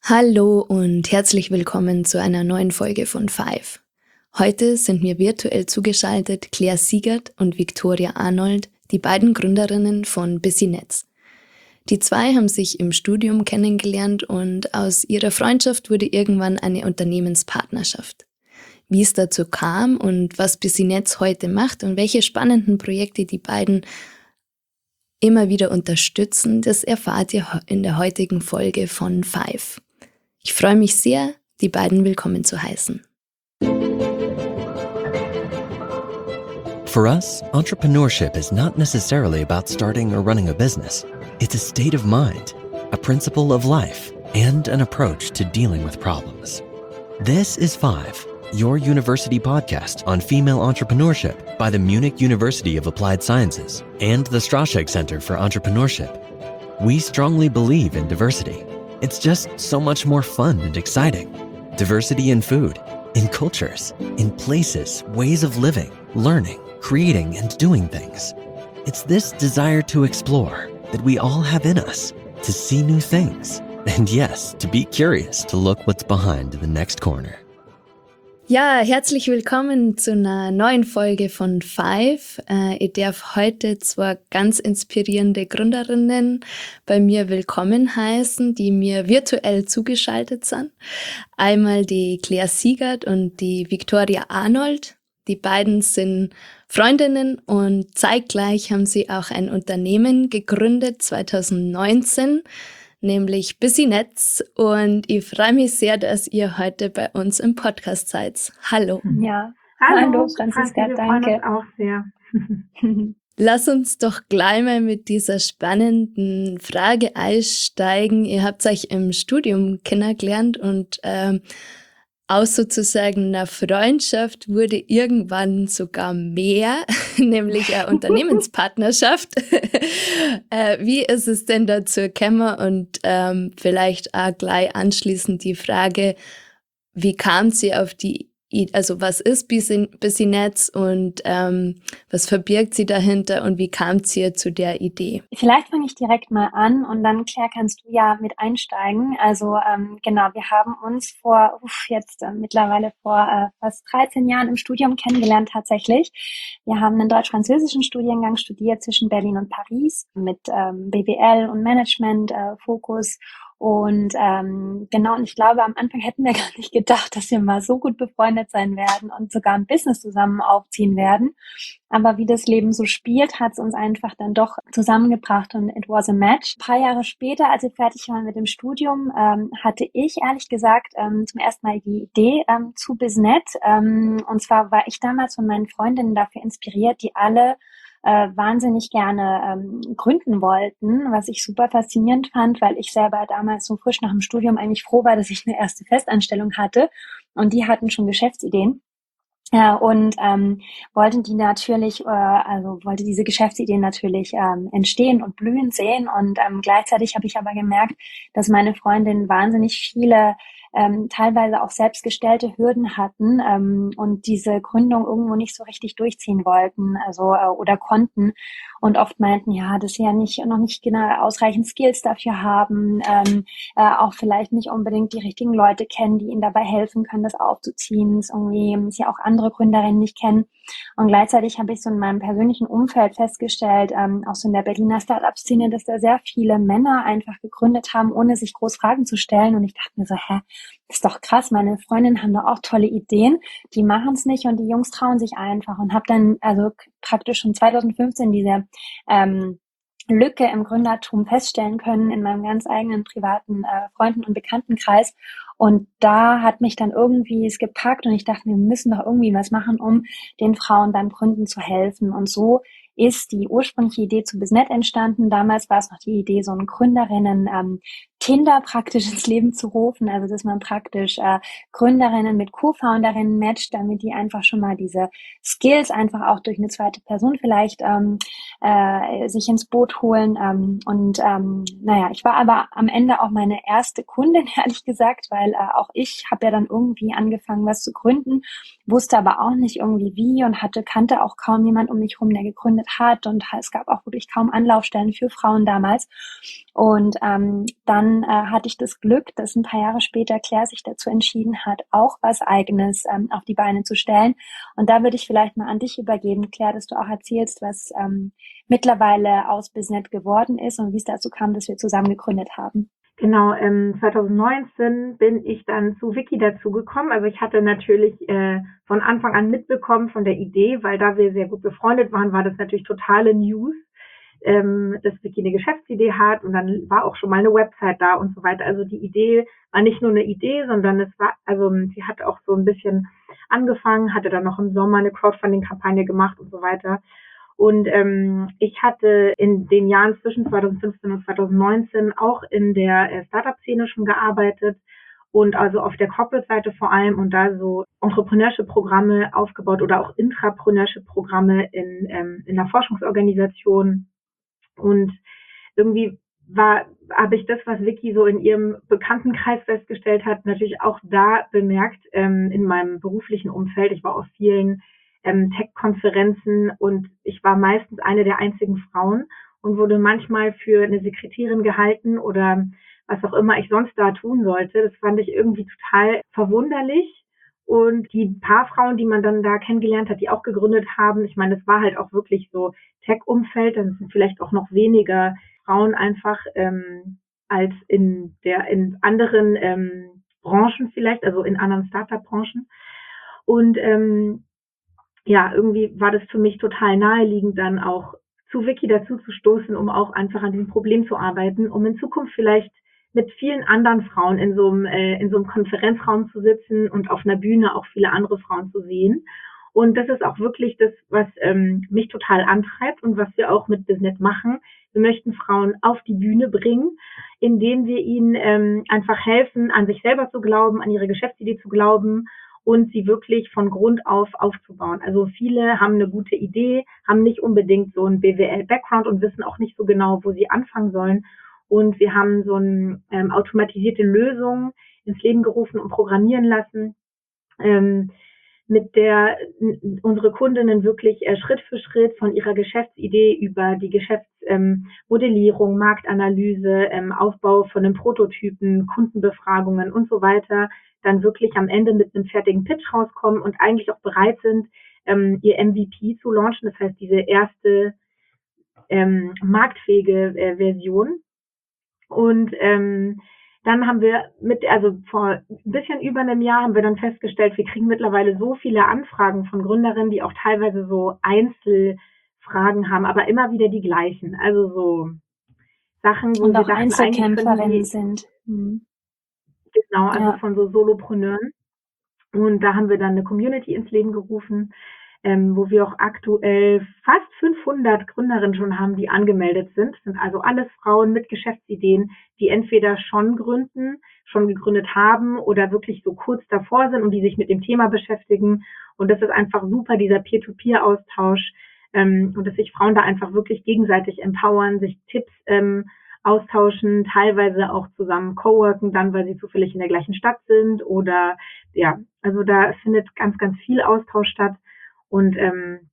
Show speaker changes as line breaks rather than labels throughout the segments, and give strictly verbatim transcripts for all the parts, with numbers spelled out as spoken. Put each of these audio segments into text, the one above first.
Hallo und herzlich willkommen zu einer neuen Folge von Five. Heute sind mir virtuell zugeschaltet Claire Siegert und Victoria Arnold, die beiden Gründerinnen von Businetz. Die zwei haben sich im Studium kennengelernt und aus ihrer Freundschaft wurde irgendwann eine Unternehmenspartnerschaft. Wie es dazu kam und was Businetz heute macht und welche spannenden Projekte die beiden immer wieder unterstützen, das erfahrt ihr in der heutigen Folge von Five. Ich freue mich sehr, die beiden willkommen zu heißen.
For us, entrepreneurship is not necessarily about starting or running a business. It's a state of mind, a principle of life, and an approach to dealing with problems. This is Five, your university podcast on female entrepreneurship by the Munich University of Applied Sciences and the Straschek Center for Entrepreneurship. We strongly believe in diversity. It's just so much more fun and exciting. Diversity in food, in cultures, in places, ways of living, learning, creating, and doing things. It's this desire to explore that we all have in us, to see new things, and yes, to be curious to look what's behind the next corner.
Ja, herzlich willkommen zu einer neuen Folge von Five. Äh, ich darf heute zwei ganz inspirierende Gründerinnen bei mir willkommen heißen, die mir virtuell zugeschaltet sind. Einmal die Claire Siegert und die Victoria Arnold. Die beiden sind Freundinnen und zeitgleich haben sie auch ein Unternehmen gegründet, zwanzig neunzehn, nämlich Businetz, und ich freue mich sehr, dass ihr heute bei uns im Podcast seid. Hallo.
Ja,
hallo,
hallo Franziska,
wir
danke.
freuen uns auch sehr.
Lass uns doch gleich mal mit dieser spannenden Frage einsteigen. Ihr habt euch im Studium kennengelernt und ähm, aus sozusagen einer Freundschaft wurde irgendwann sogar mehr, nämlich eine Unternehmenspartnerschaft. äh, wie ist es denn dazu gekommen? Und ähm, vielleicht auch gleich anschließend die Frage, wie kam sie auf die Idee, also was ist Businetz und ähm, was verbirgt sie dahinter und wie kam sie zu der Idee?
Vielleicht fange ich direkt mal an und dann, Claire, kannst du ja mit einsteigen. Also ähm, genau, wir haben uns vor, uff, jetzt äh, mittlerweile vor äh, fast dreizehn Jahren im Studium kennengelernt tatsächlich. Wir haben einen deutsch-französischen Studiengang studiert zwischen Berlin und Paris mit ähm, B W L und Management äh, Fokus. Und ähm, genau, und ich glaube, am Anfang hätten wir gar nicht gedacht, dass wir mal so gut befreundet sein werden und sogar ein Business zusammen aufziehen werden. Aber wie das Leben so spielt, hat es uns einfach dann doch zusammengebracht und it was a match. Ein paar Jahre später, als wir fertig waren mit dem Studium, ähm, hatte ich ehrlich gesagt ähm, zum ersten Mal die Idee ähm, zu Businetz. Ähm, und zwar war ich damals von meinen Freundinnen dafür inspiriert, die alle äh, wahnsinnig gerne ähm, gründen wollten, was ich super faszinierend fand, weil ich selber damals so frisch nach dem Studium eigentlich froh war, dass ich eine erste Festanstellung hatte und die hatten schon Geschäftsideen. Ja, und ähm, wollten die natürlich, äh, also wollte diese Geschäftsideen natürlich ähm, entstehen und blühen sehen. Und ähm, gleichzeitig habe ich aber gemerkt, dass meine Freundinnen wahnsinnig viele ähm, teilweise auch selbstgestellte Hürden hatten ähm, und diese Gründung irgendwo nicht so richtig durchziehen wollten, also äh, oder konnten und oft meinten, ja, dass sie ja nicht noch nicht genau ausreichend Skills dafür haben, ähm, äh, auch vielleicht nicht unbedingt die richtigen Leute kennen, die ihnen dabei helfen können, das aufzuziehen. Es irgendwie ist ja auch andere Gründerinnen nicht kennen. Und gleichzeitig habe ich so in meinem persönlichen Umfeld festgestellt, ähm, auch so in der Berliner Startup-Szene, dass da sehr viele Männer einfach gegründet haben, ohne sich groß Fragen zu stellen. Und ich dachte mir so, hä, das ist doch krass, meine Freundinnen haben doch auch tolle Ideen, die machen es nicht und die Jungs trauen sich einfach. Und habe dann also praktisch schon zwanzig fünfzehn diese ähm, Lücke im Gründertum feststellen können in meinem ganz eigenen privaten äh, Freunden- und Bekanntenkreis. Und da hat mich dann irgendwie es gepackt und ich dachte, wir müssen doch irgendwie was machen, um den Frauen beim Gründen zu helfen. Und so ist die ursprüngliche Idee zu Businetz entstanden. Damals war es noch die Idee, so einen Gründerinnen ähm, Tinder praktisch ins Leben zu rufen, also dass man praktisch äh, Gründerinnen mit Co-Founderinnen matcht, damit die einfach schon mal diese Skills einfach auch durch eine zweite Person vielleicht ähm, äh, sich ins Boot holen. Ähm, und ähm, naja, ich war aber am Ende auch meine erste Kundin, ehrlich gesagt, weil äh, auch ich habe ja dann irgendwie angefangen, was zu gründen, wusste aber auch nicht irgendwie wie und hatte kannte auch kaum jemand um mich rum, der gegründet hat und es gab auch wirklich kaum Anlaufstellen für Frauen damals. Und ähm, dann dann äh, hatte ich das Glück, dass ein paar Jahre später Claire sich dazu entschieden hat, auch was Eigenes ähm, auf die Beine zu stellen. Und da würde ich vielleicht mal an dich übergeben, Claire, dass du auch erzählst, was ähm, mittlerweile aus Biznet geworden ist und wie es dazu kam, dass wir zusammen gegründet haben.
Genau, ähm, zwanzig neunzehn bin ich dann zu Vicky dazugekommen. Also ich hatte natürlich äh, von Anfang an mitbekommen von der Idee, weil da wir sehr gut befreundet waren, war das natürlich totale News, ähm, dass Vicky eine Geschäftsidee hat und dann war auch schon mal eine Website da und so weiter. Also die Idee war nicht nur eine Idee, sondern es war, also sie hat auch so ein bisschen angefangen, hatte dann noch im Sommer eine Crowdfunding-Kampagne gemacht und so weiter. Und ähm, ich hatte in den Jahren zwischen zwanzig fünfzehn und zwanzig neunzehn auch in der äh, Startup-Szene schon gearbeitet und also auf der Corporate-Seite vor allem und da so Entrepreneurship-Programme aufgebaut oder auch Intrapreneurship-Programme in, ähm, in einer Forschungsorganisation. Und irgendwie war, habe ich das, was Vicky so in ihrem Bekanntenkreis festgestellt hat, natürlich auch da bemerkt ähm, in meinem beruflichen Umfeld. Ich war auf vielen ähm, Tech-Konferenzen und ich war meistens eine der einzigen Frauen und wurde manchmal für eine Sekretärin gehalten oder was auch immer ich sonst da tun sollte. Das fand ich irgendwie total verwunderlich. Und die paar Frauen, die man dann da kennengelernt hat, die auch gegründet haben, ich meine, das war halt auch wirklich so Tech-Umfeld, dann sind vielleicht auch noch weniger Frauen einfach ähm, als in der in anderen ähm, Branchen vielleicht, also in anderen Startup-Branchen. Und ähm, ja, irgendwie war das für mich total naheliegend, dann auch zu Vicky dazu zu stoßen, um auch einfach an diesem Problem zu arbeiten, um in Zukunft vielleicht mit vielen anderen Frauen in so einem, äh, in so einem Konferenzraum zu sitzen und auf einer Bühne auch viele andere Frauen zu sehen. Und das ist auch wirklich das, was ähm, mich total antreibt und was wir auch mit Biznet machen. Wir möchten Frauen auf die Bühne bringen, indem wir ihnen ähm, einfach helfen, an sich selber zu glauben, an ihre Geschäftsidee zu glauben und sie wirklich von Grund auf aufzubauen. Also viele haben eine gute Idee, haben nicht unbedingt so einen B W L-Background und wissen auch nicht so genau, wo sie anfangen sollen. Und wir haben so eine ähm, automatisierte Lösung ins Leben gerufen und programmieren lassen, ähm, mit der n- unsere Kundinnen wirklich äh, Schritt für Schritt von ihrer Geschäftsidee über die Geschäftsmodellierung, ähm, Marktanalyse, ähm, Aufbau von einem Prototypen, Kundenbefragungen und so weiter dann wirklich am Ende mit einem fertigen Pitch rauskommen und eigentlich auch bereit sind, ähm, ihr M V P zu launchen. Das heißt, diese erste ähm, marktfähige äh, Version. Und ähm, dann haben wir mit, also vor ein bisschen über einem Jahr haben wir dann festgestellt, wir kriegen mittlerweile so viele Anfragen von Gründerinnen, die auch teilweise so Einzelfragen haben, aber immer wieder die gleichen. Also so Sachen, wo
Und
wir
auch
dachten, eigentlich könnten
Einzelkämpferinnen
die,
sind. Hm.
genau, also
Ja.
von so Solopreneuren. Und da haben wir dann eine Community ins Leben gerufen, ähm, wo wir auch aktuell fast fünfhundert Gründerinnen schon haben, die angemeldet sind. Das sind also alles Frauen mit Geschäftsideen, die entweder schon gründen, schon gegründet haben oder wirklich so kurz davor sind und die sich mit dem Thema beschäftigen. Und das ist einfach super, dieser Peer-to-Peer-Austausch, ähm, und dass sich Frauen da einfach wirklich gegenseitig empowern, sich Tipps ähm, austauschen, teilweise auch zusammen coworken, dann weil sie zufällig in der gleichen Stadt sind oder ja, also da findet ganz, ganz viel Austausch statt und ähm,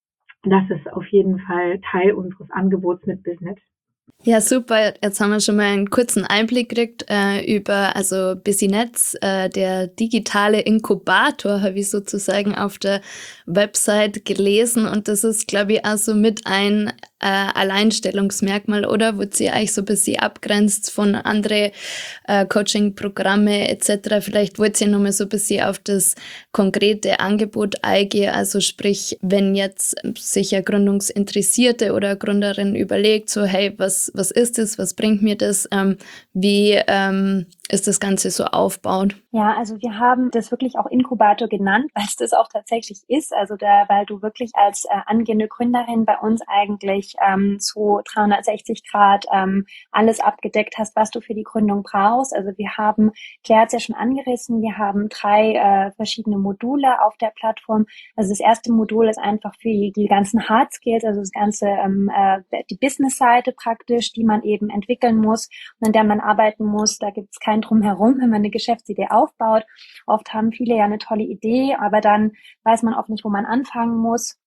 das ist auf jeden Fall Teil unseres Angebots mit Biznet.
Ja, super. Jetzt haben wir schon mal einen kurzen Einblick gekriegt äh, über also Businetz, äh, der digitale Inkubator, habe ich sozusagen auf der Website gelesen. Und das ist, glaube ich, auch so mit ein äh, Alleinstellungsmerkmal, oder? Wo sie euch so ein bisschen abgrenzt von anderen äh, Coaching-Programme et cetera. Vielleicht wollt ihr nochmal so ein bisschen auf das konkrete Angebot eingehen. Also sprich, wenn jetzt sich eine Gründungsinteressierte oder Gründerin überlegt, so hey, was was ist das, was bringt mir das, ähm, wie ähm, ist das Ganze so aufgebaut?
Ja, also wir haben das wirklich auch Inkubator genannt, weil es das auch tatsächlich ist. Also da, weil du wirklich als äh, angehende Gründerin bei uns eigentlich ähm, zu dreihundertsechzig Grad ähm, alles abgedeckt hast, was du für die Gründung brauchst. Also wir haben, Claire hat es ja schon angerissen, wir haben drei äh, verschiedene Module auf der Plattform. Also das erste Modul ist einfach für die, die ganzen Hard Skills, also das ganze ähm, äh, die Business-Seite praktisch, die man eben entwickeln muss und an der man arbeiten muss. Da gibt es kein Drumherum, wenn man eine Geschäftsidee aufbaut. Oft haben viele ja eine tolle Idee, aber dann weiß man oft nicht, wo man anfangen muss.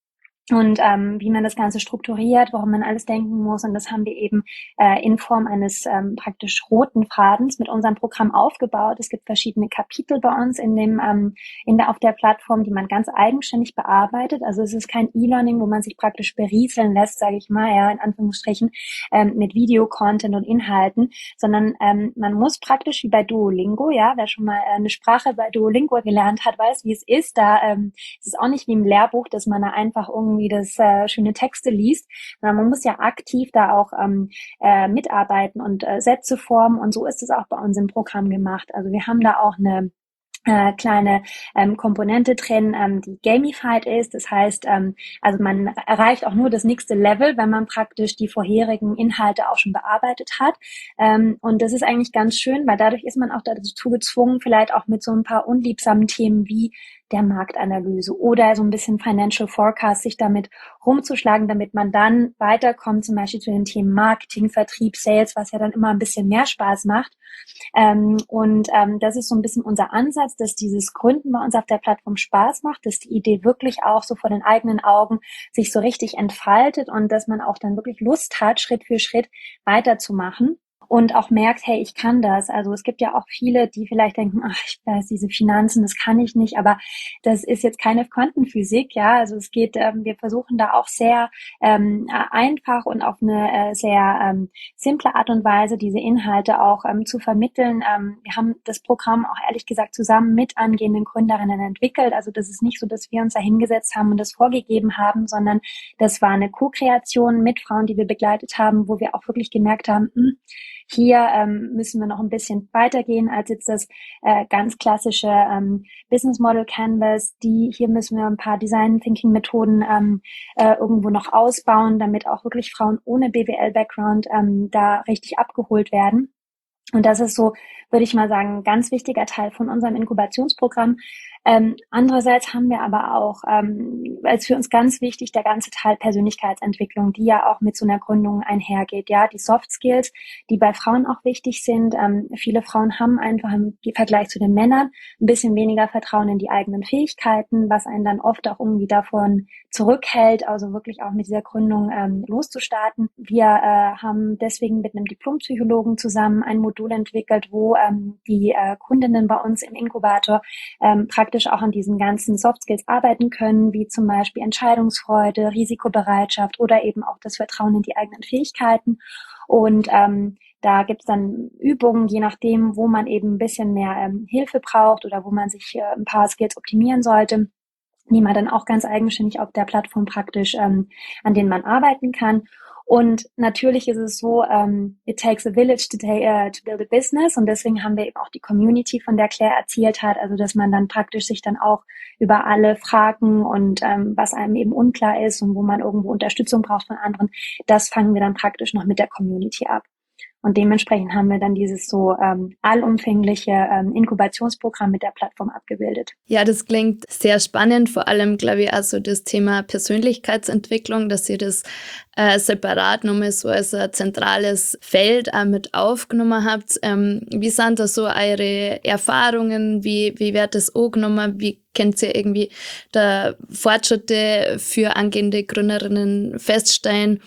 und ähm, wie man das Ganze strukturiert, worum man alles denken muss. Und das haben wir eben äh, in Form eines ähm, praktisch roten Fadens mit unserem Programm aufgebaut. Es gibt verschiedene Kapitel bei uns in dem ähm, in der auf der Plattform, die man ganz eigenständig bearbeitet. Also es ist kein E-Learning, wo man sich praktisch berieseln lässt, sage ich mal, ja in Anführungsstrichen, ähm, mit Video-Content und Inhalten, sondern ähm, man muss praktisch wie bei Duolingo, ja, wer schon mal äh, eine Sprache bei Duolingo gelernt hat, weiß, wie es ist. Da ähm, ist es auch nicht wie im Lehrbuch, dass man da einfach irgendwie das äh, schöne Texte liest, sondern man muss ja aktiv da auch ähm, äh, mitarbeiten und äh, Sätze formen, und so ist es auch bei uns im Programm gemacht. Also wir haben da auch eine äh, kleine ähm, Komponente drin, ähm, die gamified ist. Das heißt, ähm, also man erreicht auch nur das nächste Level, wenn man praktisch die vorherigen Inhalte auch schon bearbeitet hat. Ähm, und das ist eigentlich ganz schön, weil dadurch ist man auch dazu gezwungen, vielleicht auch mit so ein paar unliebsamen Themen wie der Marktanalyse oder so ein bisschen Financial Forecast sich damit rumzuschlagen, damit man dann weiterkommt, zum Beispiel zu den Themen Marketing, Vertrieb, Sales, was ja dann immer ein bisschen mehr Spaß macht. Ähm, und ähm, das ist so ein bisschen unser Ansatz, dass dieses Gründen bei uns auf der Plattform Spaß macht, dass die Idee wirklich auch so vor den eigenen Augen sich so richtig entfaltet und dass man auch dann wirklich Lust hat, Schritt für Schritt weiterzumachen. Und auch merkt, hey, ich kann das. Also es gibt ja auch viele, die vielleicht denken, ach, ich weiß, diese Finanzen, das kann ich nicht, aber das ist jetzt keine Quantenphysik, ja. Also es geht, ähm, wir versuchen da auch sehr ähm, einfach und auf eine äh, sehr ähm, simple Art und Weise diese Inhalte auch ähm, zu vermitteln. Ähm, wir haben das Programm auch ehrlich gesagt zusammen mit angehenden Gründerinnen entwickelt. Also das ist nicht so, dass wir uns da hingesetzt haben und das vorgegeben haben, sondern das war eine Co-Kreation mit Frauen, die wir begleitet haben, wo wir auch wirklich gemerkt haben, mh, hier ähm, müssen wir noch ein bisschen weitergehen als jetzt das äh, ganz klassische ähm, Business Model Canvas. Die hier müssen wir ein paar Design Thinking Methoden ähm, äh, irgendwo noch ausbauen, damit auch wirklich Frauen ohne B W L Background ähm, da richtig abgeholt werden. Und das ist so, würde ich mal sagen, ein ganz wichtiger Teil von unserem Inkubationsprogramm. Ähm, andererseits haben wir aber auch, ähm, als für uns ganz wichtig, der ganze Teil Persönlichkeitsentwicklung, die ja auch mit so einer Gründung einhergeht. Ja, die Soft Skills, die bei Frauen auch wichtig sind. Ähm, viele Frauen haben einfach im Vergleich zu den Männern ein bisschen weniger Vertrauen in die eigenen Fähigkeiten, was einen dann oft auch irgendwie davon zurückhält, also wirklich auch mit dieser Gründung ähm, loszustarten. Wir äh, haben deswegen mit einem Diplompsychologen zusammen ein Modul entwickelt, wo ähm, die äh, Kundinnen bei uns im Inkubator ähm, praktisch auch an diesen ganzen Soft Skills arbeiten können, wie zum Beispiel Entscheidungsfreude, Risikobereitschaft oder eben auch das Vertrauen in die eigenen Fähigkeiten. Und ähm, da gibt's dann Übungen, je nachdem, wo man eben ein bisschen mehr ähm, Hilfe braucht oder wo man sich äh, ein paar Skills optimieren sollte, die man dann auch ganz eigenständig auf der Plattform praktisch, ähm, an denen man arbeiten kann. Und natürlich ist es so, ähm, it takes a village to, ta- uh, to build a business. Und deswegen haben wir eben auch die Community, von der Claire erzählt hat. Also, dass man dann praktisch sich dann auch über alle Fragen und ähm, was einem eben unklar ist und wo man irgendwo Unterstützung braucht von anderen, das fangen wir dann praktisch noch mit der Community ab. Und dementsprechend haben wir dann dieses so ähm, allumfängliche ähm, Inkubationsprogramm mit der Plattform abgebildet.
Ja, das klingt sehr spannend, vor allem, glaube ich, auch so das Thema Persönlichkeitsentwicklung, dass ihr das äh, separat nochmal so als ein zentrales Feld auch mit aufgenommen habt. Ähm, wie sind da so eure Erfahrungen? Wie, wie wird das angenommen? Wie könnt ihr irgendwie da Fortschritte für angehende Gründerinnen feststellen?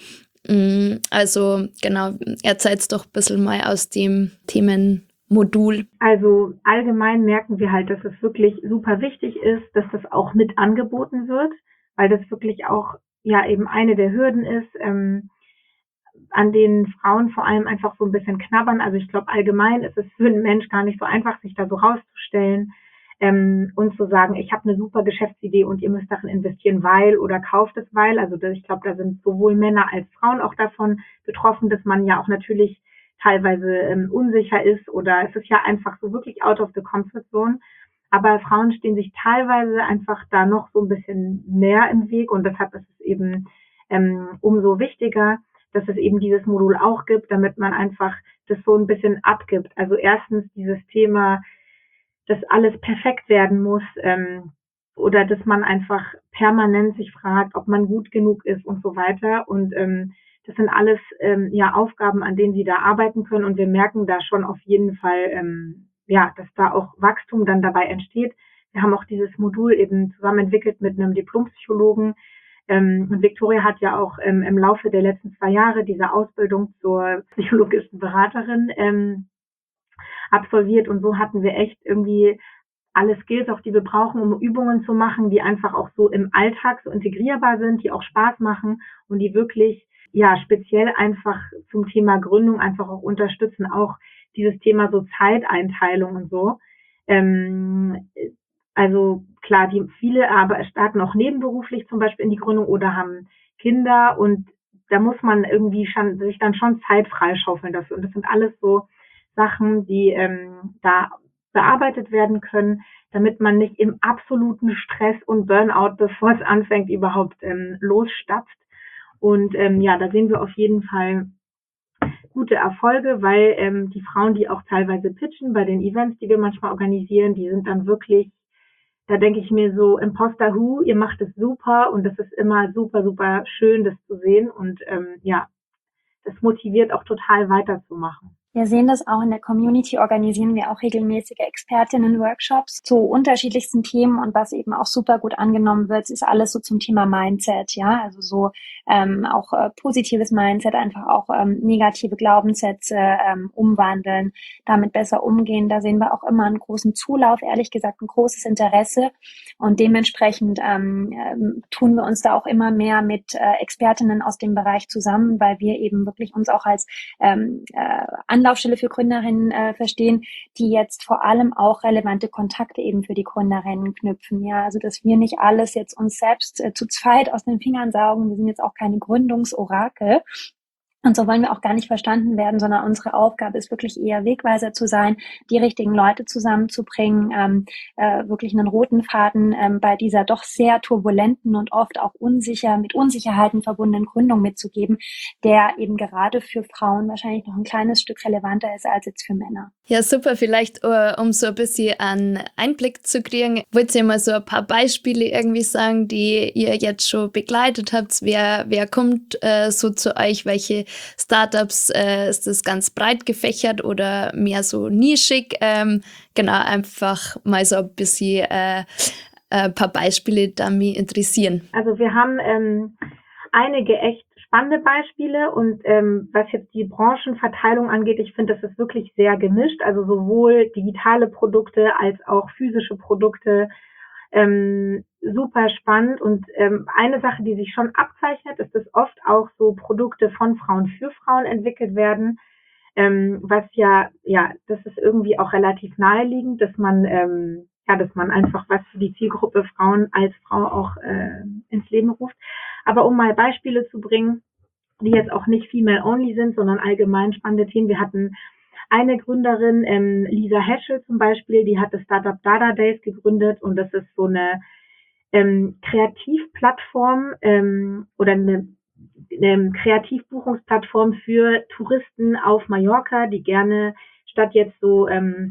Also genau, erzählt doch ein bisschen mal aus dem Themenmodul.
Also allgemein merken wir halt, dass es wirklich super wichtig ist, dass das auch mit angeboten wird, weil das wirklich auch ja eben eine der Hürden ist, ähm, an denen Frauen vor allem einfach so ein bisschen knabbern. Also ich glaube, allgemein ist es für einen Mensch gar nicht so einfach, sich da so rauszustellen ähm, und zu sagen, ich habe eine super Geschäftsidee und ihr müsst darin investieren, weil oder kauft es, weil. Also das, ich glaube, da sind sowohl Männer als Frauen auch davon betroffen, dass man ja auch natürlich teilweise ähm, unsicher ist oder es ist ja einfach so wirklich out of the comfort zone. Aber Frauen stehen sich teilweise einfach da noch so ein bisschen mehr im Weg und deshalb ist es eben ähm, umso wichtiger, dass es eben dieses Modul auch gibt, damit man einfach das so ein bisschen abgibt. Also erstens dieses Thema, dass alles perfekt werden muss ähm, oder dass man einfach permanent sich fragt, ob man gut genug ist und so weiter. Und ähm, das sind alles ähm, ja Aufgaben, an denen sie da arbeiten können. Und wir merken da schon auf jeden Fall, ähm, ja, dass da auch Wachstum dann dabei entsteht. Wir haben auch dieses Modul eben zusammen entwickelt mit einem Diplompsychologen, Ähm, und Victoria hat ja auch ähm, im Laufe der letzten zwei Jahre diese Ausbildung zur psychologischen Beraterin ähm, absolviert und so hatten wir echt irgendwie alle Skills, auch die wir brauchen, um Übungen zu machen, die einfach auch so im Alltag so integrierbar sind, die auch Spaß machen und die wirklich ja speziell einfach zum Thema Gründung einfach auch unterstützen, auch dieses Thema so Zeiteinteilung und so. Ähm, also klar, die viele aber starten auch nebenberuflich zum Beispiel in die Gründung oder haben Kinder und da muss man irgendwie schon, sich dann schon Zeit freischaufeln dafür. Und das sind alles so Sachen, die ähm, da bearbeitet werden können, damit man nicht im absoluten Stress und Burnout, bevor es anfängt, überhaupt ähm, losstapft. Und ähm, ja, da sehen wir auf jeden Fall gute Erfolge, weil ähm, die Frauen, die auch teilweise pitchen bei den Events, die wir manchmal organisieren, die sind dann wirklich, da denke ich mir so, Imposter Who, ihr macht es super und das ist immer super, super schön, das zu sehen und ähm, ja, das motiviert auch total weiterzumachen.
Wir sehen das auch in der Community, organisieren wir auch regelmäßige Expertinnen-Workshops zu unterschiedlichsten Themen und was eben auch super gut angenommen wird, ist alles so zum Thema Mindset, ja, also so ähm, auch äh, positives Mindset, einfach auch ähm, negative Glaubenssätze ähm, umwandeln, damit besser umgehen. Da sehen wir auch immer einen großen Zulauf, ehrlich gesagt ein großes Interesse und dementsprechend ähm, ähm, tun wir uns da auch immer mehr mit äh, Expertinnen aus dem Bereich zusammen, weil wir eben wirklich uns auch als ähm, äh, Anlaufstelle für Gründerinnen äh, verstehen, die jetzt vor allem auch relevante Kontakte eben für die Gründerinnen knüpfen. Ja, also dass wir nicht alles jetzt uns selbst äh, zu zweit aus den Fingern saugen. Wir sind jetzt auch keine Gründungsorakel. Und so wollen wir auch gar nicht verstanden werden, sondern unsere Aufgabe ist wirklich eher Wegweiser zu sein, die richtigen Leute zusammenzubringen, ähm, äh, wirklich einen roten Faden ähm, bei dieser doch sehr turbulenten und oft auch unsicher, mit Unsicherheiten verbundenen Gründung mitzugeben, der eben gerade für Frauen wahrscheinlich noch ein kleines Stück relevanter ist als jetzt für Männer.
Ja, super. Vielleicht, uh, um so ein bisschen einen Einblick zu kriegen, wollt ihr mal so ein paar Beispiele irgendwie sagen, die ihr jetzt schon begleitet habt? Wer, wer kommt äh, so zu euch? Welche Startups? Äh, ist das ganz breit gefächert oder mehr so nischig? Ähm, genau, einfach mal so ein bisschen äh, ein paar Beispiele, die mich interessieren.
Also wir haben ähm, einige echt spannende Beispiele und ähm, was jetzt die Branchenverteilung angeht, ich finde, das ist wirklich sehr gemischt, also sowohl digitale Produkte als auch physische Produkte, ähm, super spannend und ähm, eine Sache, die sich schon abzeichnet, ist, dass oft auch so Produkte von Frauen für Frauen entwickelt werden, ähm, was ja, ja, das ist irgendwie auch relativ naheliegend, dass man ähm, ja, dass man einfach was für die Zielgruppe Frauen als Frau auch äh, ins Leben ruft. Aber um mal Beispiele zu bringen, die jetzt auch nicht female-only sind, sondern allgemein spannende Themen. Wir hatten eine Gründerin, ähm, Lisa Heschel zum Beispiel, die hat das Startup Dada Days gegründet und das ist so eine ähm, Kreativplattform ähm, oder eine, eine Kreativbuchungsplattform für Touristen auf Mallorca, die gerne statt jetzt so ähm,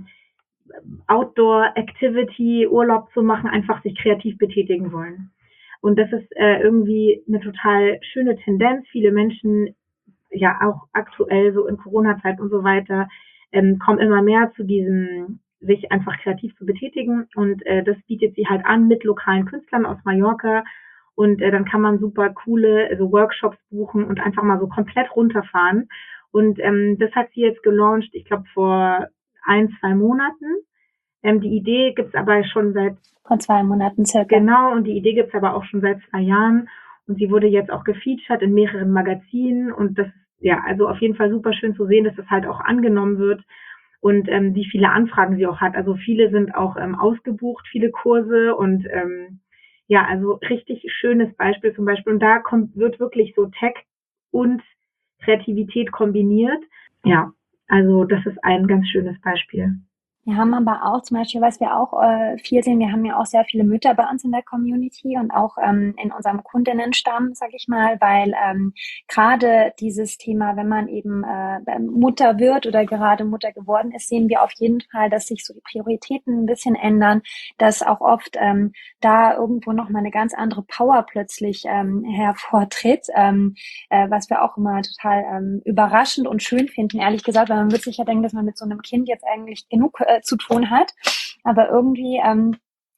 Outdoor-Activity-Urlaub zu machen, einfach sich kreativ betätigen wollen. Und das ist äh, irgendwie eine total schöne Tendenz. Viele Menschen, ja auch aktuell so in Corona-Zeit und so weiter, ähm, kommen immer mehr zu diesem, sich einfach kreativ zu betätigen. Und äh, das bietet sie halt an mit lokalen Künstlern aus Mallorca. Und äh, dann kann man super coole also Workshops buchen und einfach mal so komplett runterfahren. Und ähm, das hat sie jetzt gelauncht, ich glaube vor ein, zwei Monaten. Ähm, die Idee gibt's aber schon seit
Vor zwei Monaten circa.
Genau, und die Idee gibt's aber auch schon seit zwei Jahren. Und sie wurde jetzt auch gefeatured in mehreren Magazinen. Und das ist ja also auf jeden Fall super schön zu sehen, dass das halt auch angenommen wird und ähm, wie viele Anfragen sie auch hat. Also viele sind auch ähm, ausgebucht, viele Kurse und ähm, ja, also richtig schönes Beispiel zum Beispiel. Und da kommt, wird wirklich so Tech und Kreativität kombiniert. Ja, also das ist ein ganz schönes Beispiel.
Wir haben aber auch zum Beispiel, was wir auch äh, viel sehen, wir haben ja auch sehr viele Mütter bei uns in der Community und auch ähm, in unserem Kundinnenstamm, sag ich mal, weil ähm, gerade dieses Thema, wenn man eben äh, Mutter wird oder gerade Mutter geworden ist, sehen wir auf jeden Fall, dass sich so die Prioritäten ein bisschen ändern, dass auch oft ähm, da irgendwo nochmal eine ganz andere Power plötzlich ähm, hervortritt, ähm, äh, was wir auch immer total ähm, überraschend und schön finden, ehrlich gesagt, weil man wird sich ja denken, dass man mit so einem Kind jetzt eigentlich genug äh, zu tun hat. Aber irgendwie ähm,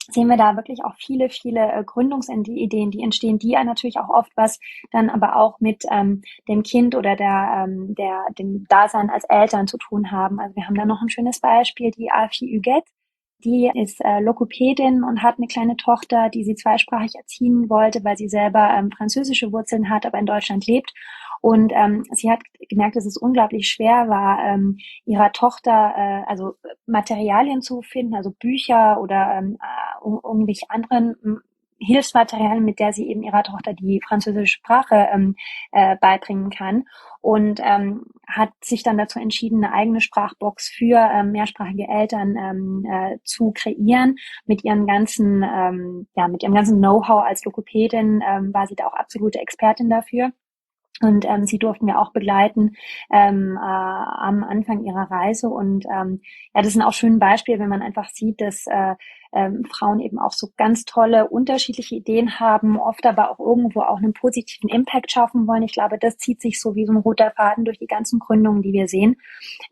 sehen wir da wirklich auch viele, viele äh, Gründungsideen, die entstehen, die ja natürlich auch oft was dann aber auch mit ähm, dem Kind oder der, ähm, der, dem Dasein als Eltern zu tun haben. Also wir haben da noch ein schönes Beispiel, die Afi Huguette. Die ist äh, Logopädin und hat eine kleine Tochter, die sie zweisprachig erziehen wollte, weil sie selber ähm, französische Wurzeln hat, aber in Deutschland lebt. Und ähm, sie hat gemerkt, dass es unglaublich schwer war, ähm, ihrer Tochter äh, also Materialien zu finden, also Bücher oder ähm, äh, irgendwelche anderen m, Hilfsmaterialien, mit der sie eben ihrer Tochter die französische Sprache ähm, äh, beibringen kann. Und ähm, hat sich dann dazu entschieden, eine eigene Sprachbox für ähm, mehrsprachige Eltern ähm, äh, zu kreieren. Mit ihren ganzen, ähm, ja, mit ihrem ganzen Know-how als Logopädin ähm, war sie da auch absolute Expertin dafür. Und ähm, sie durften wir auch begleiten ähm, äh, am Anfang ihrer Reise. Und ähm, ja, das ist ein auch schönes Beispiel, wenn man einfach sieht, dass äh, ähm, Frauen eben auch so ganz tolle, unterschiedliche Ideen haben, oft aber auch irgendwo auch einen positiven Impact schaffen wollen. Ich glaube, das zieht sich so wie so ein roter Faden durch die ganzen Gründungen, die wir sehen.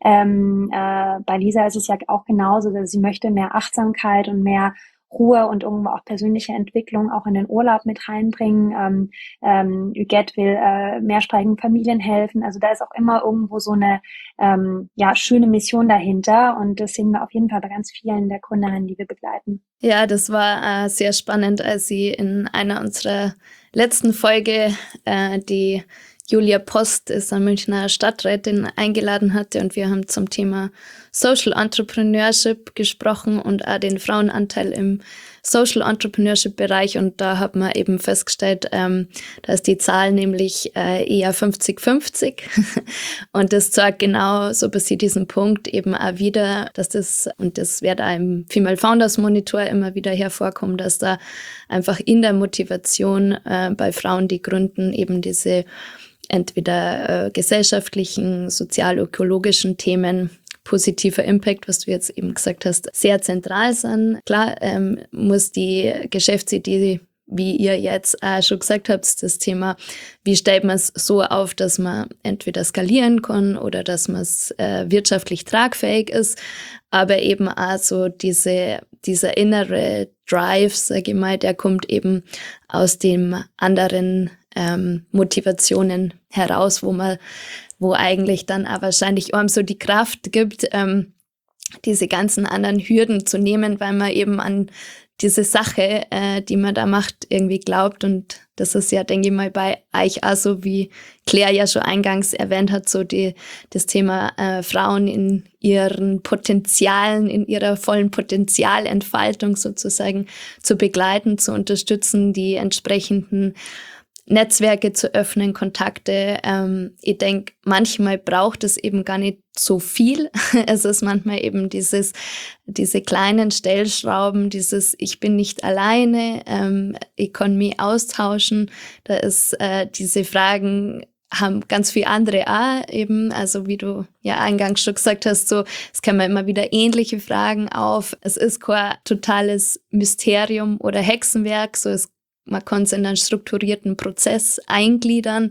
Ähm, äh, bei Lisa ist es ja auch genauso, dass sie möchte mehr Achtsamkeit und mehr Ruhe und irgendwo auch persönliche Entwicklung auch in den Urlaub mit reinbringen. Ähm, ähm, Huguette will äh, mehrsprachigen Familien helfen. Also da ist auch immer irgendwo so eine ähm, ja schöne Mission dahinter. Und das sehen wir auf jeden Fall bei ganz vielen der Gründerinnen, die wir begleiten.
Ja, das war äh, sehr spannend, als sie in einer unserer letzten Folge äh, die Julia Post, ist eine Münchner Stadträtin, eingeladen hatte und wir haben zum Thema Social Entrepreneurship gesprochen und auch den Frauenanteil im Social Entrepreneurship Bereich, und da hat man eben festgestellt, ähm, da ist die Zahl nämlich äh, eher fünfzig fünfzig und das zeigt genau so bis zu diesem Punkt eben auch wieder, dass das, und das wird auch im Female Founders Monitor immer wieder hervorkommen, dass da einfach in der Motivation äh, bei Frauen, die gründen, eben diese entweder äh, gesellschaftlichen, sozial-ökologischen Themen, positiver Impact, was du jetzt eben gesagt hast, sehr zentral sind. Klar ähm, muss die Geschäftsidee, wie ihr jetzt auch schon gesagt habt, das Thema, wie stellt man es so auf, dass man entweder skalieren kann oder dass man es äh, wirtschaftlich tragfähig ist, aber eben auch so diese, dieser innere Drive, sage ich mal, der kommt eben aus dem anderen ähm, Motivationen heraus, wo man, wo eigentlich dann auch wahrscheinlich einem so die Kraft gibt, ähm, diese ganzen anderen Hürden zu nehmen, weil man eben an diese Sache, äh, die man da macht, irgendwie glaubt. Und das ist ja, denke ich mal, bei euch auch so, wie Claire ja schon eingangs erwähnt hat, so die, das Thema äh, Frauen in ihren Potenzialen, in ihrer vollen Potenzialentfaltung sozusagen zu begleiten, zu unterstützen, die entsprechenden Netzwerke zu öffnen, Kontakte. Ähm, ich denke, manchmal braucht es eben gar nicht so viel. Es ist manchmal eben dieses, diese kleinen Stellschrauben, dieses ich bin nicht alleine, ähm, ich kann mich austauschen. Da ist äh, diese Fragen haben ganz viele andere auch eben, also wie du ja eingangs schon gesagt hast, so, es kommen immer wieder ähnliche Fragen auf. Es ist kein totales Mysterium oder Hexenwerk, so es man kann es in einen strukturierten Prozess eingliedern.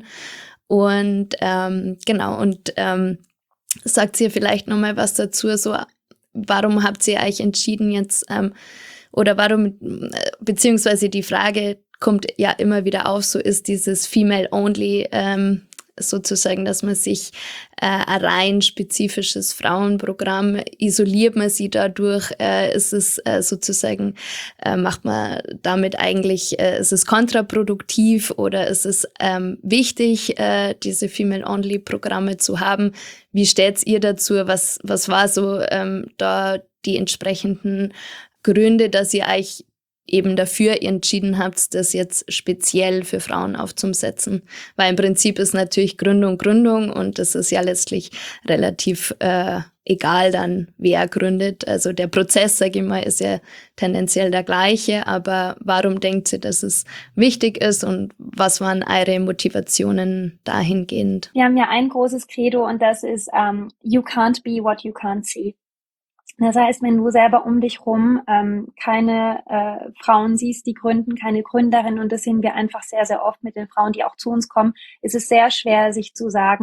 Und ähm, genau, und ähm, sagt ihr vielleicht nochmal was dazu, so warum habt ihr euch entschieden jetzt, ähm, oder warum, beziehungsweise die Frage kommt ja immer wieder auf, so ist dieses Female-Only ähm, sozusagen, dass man sich äh, ein rein spezifisches Frauenprogramm, isoliert man sie dadurch, äh, ist es äh, sozusagen, äh, macht man damit eigentlich, äh, ist es kontraproduktiv oder ist es ähm, wichtig, äh, diese Female-Only-Programme zu haben? Wie steht's ihr dazu? Was, was war so ähm, da die entsprechenden Gründe, dass ihr euch eben dafür entschieden habt, das jetzt speziell für Frauen aufzusetzen? Weil im Prinzip ist natürlich Gründung Gründung und das ist ja letztlich relativ äh, egal dann, wer gründet. Also der Prozess, sage ich mal, ist ja tendenziell der gleiche, aber warum denkt ihr, dass es wichtig ist und was waren eure Motivationen dahingehend?
Wir haben ja ein großes Credo und das ist um, you can't be what you can't see. Das heißt, wenn du selber um dich rum ähm, keine äh, Frauen siehst, die gründen, keine Gründerinnen, und das sehen wir einfach sehr, sehr oft mit den Frauen, die auch zu uns kommen, ist es sehr schwer, sich zu sagen,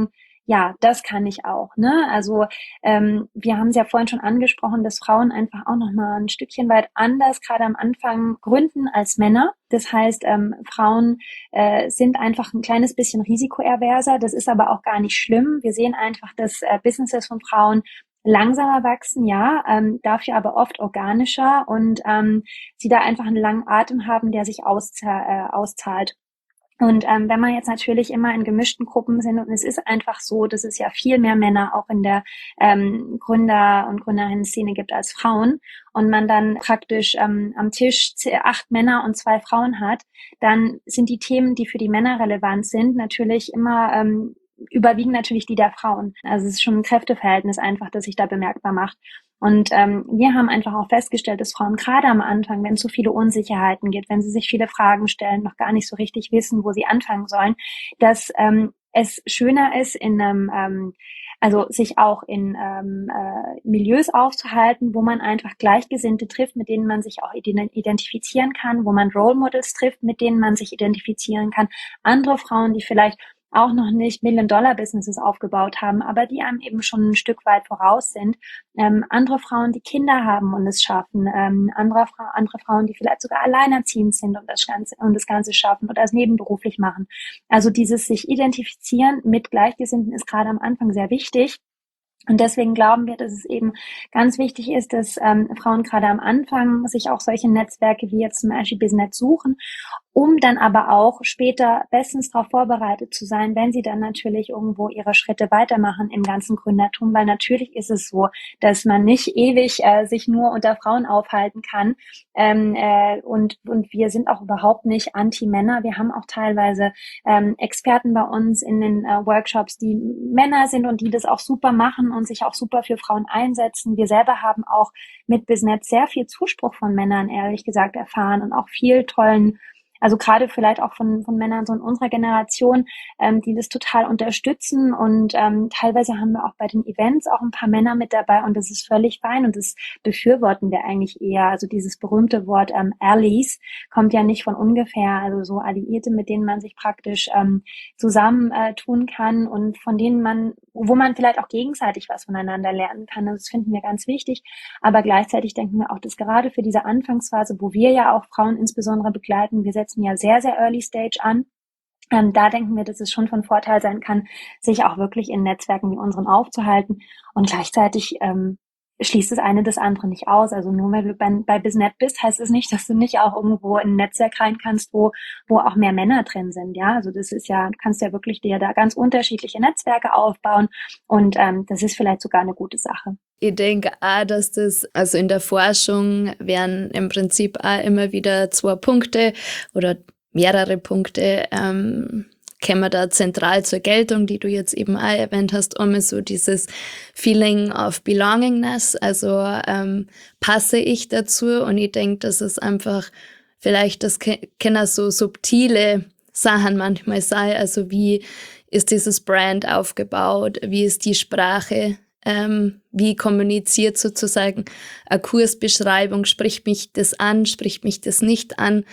ja, das kann ich auch, ne? Also ähm, wir haben es ja vorhin schon angesprochen, dass Frauen einfach auch noch mal ein Stückchen weit anders gerade am Anfang gründen als Männer. Das heißt, ähm, Frauen äh, sind einfach ein kleines bisschen risikoaverser. Das ist aber auch gar nicht schlimm. Wir sehen einfach, dass äh, Businesses von Frauen langsamer wachsen, ja, ähm, dafür aber oft organischer und ähm, sie da einfach einen langen Atem haben, der sich ausza- äh, auszahlt. Und ähm, wenn man jetzt natürlich immer in gemischten Gruppen sind und es ist einfach so, dass es ja viel mehr Männer auch in der ähm, Gründer- und Gründerinnen-Szene gibt als Frauen und man dann praktisch ähm, am Tisch acht Männer und zwei Frauen hat, dann sind die Themen, die für die Männer relevant sind, natürlich immer ähm, überwiegen natürlich die der Frauen. Also es ist schon ein Kräfteverhältnis einfach, das sich da bemerkbar macht. Und ähm, wir haben einfach auch festgestellt, dass Frauen gerade am Anfang, wenn es so viele Unsicherheiten gibt, wenn sie sich viele Fragen stellen, noch gar nicht so richtig wissen, wo sie anfangen sollen, dass ähm, es schöner ist, in einem, ähm, also sich auch in ähm, äh, Milieus aufzuhalten, wo man einfach Gleichgesinnte trifft, mit denen man sich auch identifizieren kann, wo man Role Models trifft, mit denen man sich identifizieren kann. Andere Frauen, die vielleicht auch noch nicht Million-Dollar-Businesses aufgebaut haben, aber die einem eben schon ein Stück weit voraus sind. Ähm, andere Frauen, die Kinder haben und es schaffen. Ähm, andere, Fra- andere Frauen, die vielleicht sogar alleinerziehend sind und das Ganze, und das Ganze schaffen oder es nebenberuflich machen. Also dieses sich identifizieren mit Gleichgesinnten ist gerade am Anfang sehr wichtig. Und deswegen glauben wir, dass es eben ganz wichtig ist, dass ähm, Frauen gerade am Anfang sich auch solche Netzwerke wie jetzt zum Beispiel Biznet suchen, um dann aber auch später bestens darauf vorbereitet zu sein, wenn sie dann natürlich irgendwo ihre Schritte weitermachen im ganzen Gründertum, weil natürlich ist es so, dass man nicht ewig äh, sich nur unter Frauen aufhalten kann ähm, äh, und und wir sind auch überhaupt nicht Anti-Männer. Wir haben auch teilweise ähm, Experten bei uns in den äh, Workshops, die Männer sind und die das auch super machen und sich auch super für Frauen einsetzen. Wir selber haben auch mit Biznet sehr viel Zuspruch von Männern, ehrlich gesagt, erfahren und auch viel tollen, also gerade vielleicht auch von, von Männern so in unserer Generation, ähm, die das total unterstützen und ähm, teilweise haben wir auch bei den Events auch ein paar Männer mit dabei und das ist völlig fein und das befürworten wir eigentlich eher. Also dieses berühmte Wort ähm, Allies kommt ja nicht von ungefähr, also so Alliierte, mit denen man sich praktisch ähm, zusammen äh, tun kann und von denen man, wo man vielleicht auch gegenseitig was voneinander lernen kann. Also das finden wir ganz wichtig, aber gleichzeitig denken wir auch, dass gerade für diese Anfangsphase, wo wir ja auch Frauen insbesondere begleiten, wir setzen ja sehr, sehr Early Stage an. Ähm, da denken wir, dass es schon von Vorteil sein kann, sich auch wirklich in Netzwerken wie unseren aufzuhalten. Und gleichzeitig ähm, schließt das eine das andere nicht aus. Also nur weil du bei, bei Biznet bist, heißt es nicht, dass du nicht auch irgendwo in ein Netzwerk rein kannst, wo, wo auch mehr Männer drin sind. Ja, also das ist ja, du kannst ja wirklich dir da ganz unterschiedliche Netzwerke aufbauen. Und ähm, das ist vielleicht sogar eine gute Sache.
Ich denke auch, dass das, also in der Forschung werden im Prinzip auch immer wieder zwei Punkte oder mehrere Punkte ähm, kommen da zentral zur Geltung, die du jetzt eben auch erwähnt hast, einmal so dieses Feeling of Belongingness, also ähm, passe ich dazu und ich denke, dass es einfach vielleicht, das können so subtile Sachen manchmal sein, also wie ist dieses Brand aufgebaut, wie ist die Sprache, Ähm, wie kommuniziert sozusagen eine Kursbeschreibung, spricht mich das an, spricht mich das nicht an,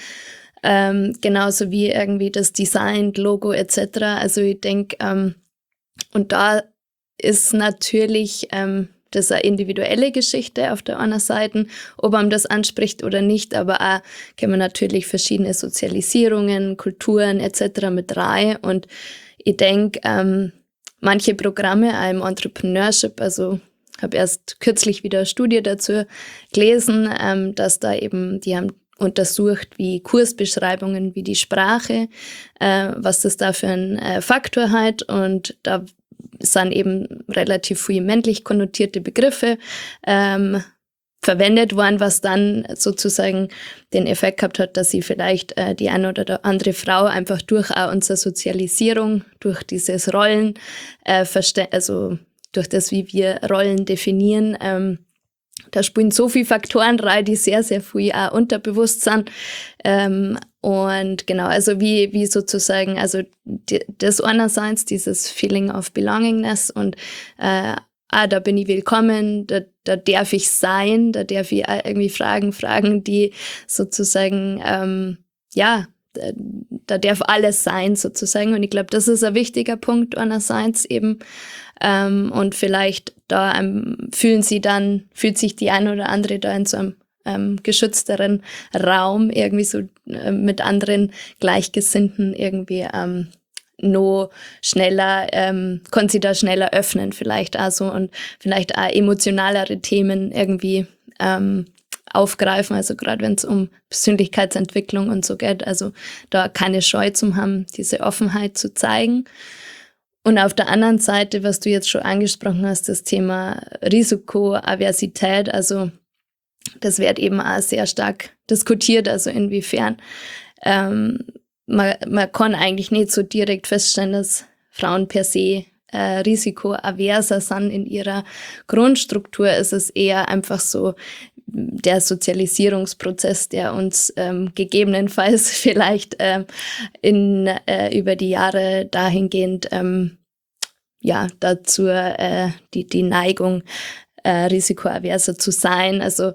ähm, genauso wie irgendwie das Design, Logo et cetera. Also ich denke, ähm, und da ist natürlich ähm, das eine individuelle Geschichte auf der einen Seite, ob man das anspricht oder nicht, aber auch können wir natürlich verschiedene Sozialisierungen, Kulturen et cetera mit rein und ich denke, ähm, manche Programme auch im Entrepreneurship, also habe erst kürzlich wieder eine Studie dazu gelesen, ähm, dass da eben, die haben untersucht, wie Kursbeschreibungen, wie die Sprache, äh, was das da für ein äh, Faktor hat und da sind eben relativ viele männlich konnotierte Begriffe ähm, verwendet worden, was dann sozusagen den Effekt gehabt hat, dass sie vielleicht äh, die eine oder andere Frau einfach durch auch unsere Sozialisierung, durch dieses Rollen, äh, verste- also durch das, wie wir Rollen definieren, ähm, da spielen so viele Faktoren rein, die sehr, sehr viel auch unterbewusst sind. Ähm, und genau, also wie, wie sozusagen, also die, das einerseits, dieses Feeling of Belongingness und äh, ah, da bin ich willkommen, da, da darf ich sein, da darf ich irgendwie Fragen fragen, die sozusagen, ähm, ja, da darf alles sein sozusagen. Und ich glaube, das ist ein wichtiger Punkt einerseits eben. Ähm, und vielleicht da ähm, fühlen sie dann, fühlt sich die eine oder andere da in so einem ähm, geschützteren Raum irgendwie so äh, mit anderen Gleichgesinnten irgendwie ähm, noch schneller, ähm, kann sie da schneller öffnen vielleicht also und vielleicht auch emotionalere Themen irgendwie ähm, aufgreifen, also gerade wenn es um Persönlichkeitsentwicklung und so geht, also da keine Scheu zu haben, diese Offenheit zu zeigen. Und auf der anderen Seite, was du jetzt schon angesprochen hast, das Thema Risikoaversität, also das wird eben auch sehr stark diskutiert, also inwiefern ähm, man, man kann eigentlich nicht so direkt feststellen, dass Frauen per se äh, risikoaverser sind in ihrer Grundstruktur. Es ist eher einfach so der Sozialisierungsprozess, der uns ähm, gegebenenfalls vielleicht ähm, in, äh, über die Jahre dahingehend ähm, ja, dazu äh, die, die Neigung äh, risikoaverser zu sein. Also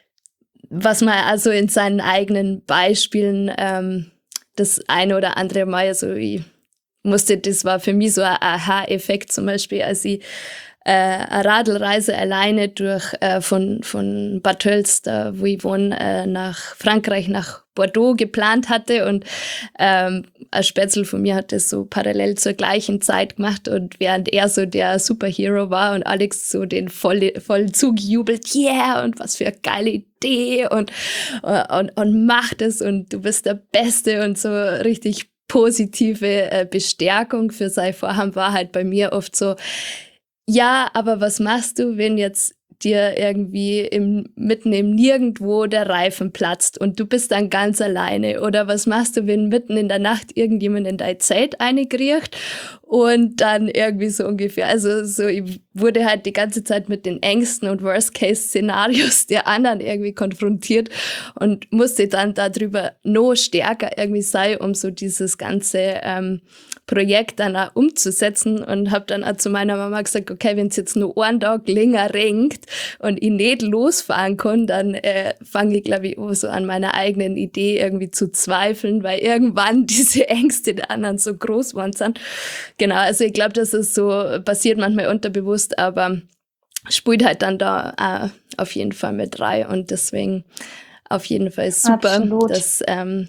was man also in seinen eigenen Beispielen ähm, das eine oder andere Mal, also ich musste, das war für mich so ein Aha-Effekt zum Beispiel, als ich äh, eine Radlreise alleine durch äh, von, von Bad Tölz, da wo ich wohne, äh, nach Frankreich, nach Bordeaux geplant hatte und ähm, ein Spätzl von mir hat das so parallel zur gleichen Zeit gemacht und während er so der Superhero war und Alex so den voll, voll zugejubelt, yeah, und was für eine geile Idee und, und, und macht es und du bist der Beste und so richtig positive äh, Bestärkung für sein Vorhaben war halt bei mir oft so, ja, aber was machst du, wenn jetzt dir irgendwie im, mitten im Nirgendwo der Reifen platzt und du bist dann ganz alleine? Oder was machst du, wenn mitten in der Nacht irgendjemand in dein Zelt einkriecht und dann irgendwie so ungefähr, also so, ich wurde halt die ganze Zeit mit den Ängsten und Worst-Case-Szenarios der anderen irgendwie konfrontiert und musste dann darüber noch stärker irgendwie sein, um so dieses ganze ähm, Projekt dann auch umzusetzen und habe dann auch zu meiner Mama gesagt, okay, wenn es jetzt nur einen Tag länger regnet und ich nicht losfahren kann, dann äh, fange ich, glaube ich, auch so an meiner eigenen Idee irgendwie zu zweifeln, weil irgendwann diese Ängste der anderen so groß waren sind. Genau, also ich glaube, das ist so, passiert manchmal unterbewusst, aber spielt halt dann da auch auf jeden Fall mit rein und deswegen auf jeden Fall super,
Absolut.
dass ähm,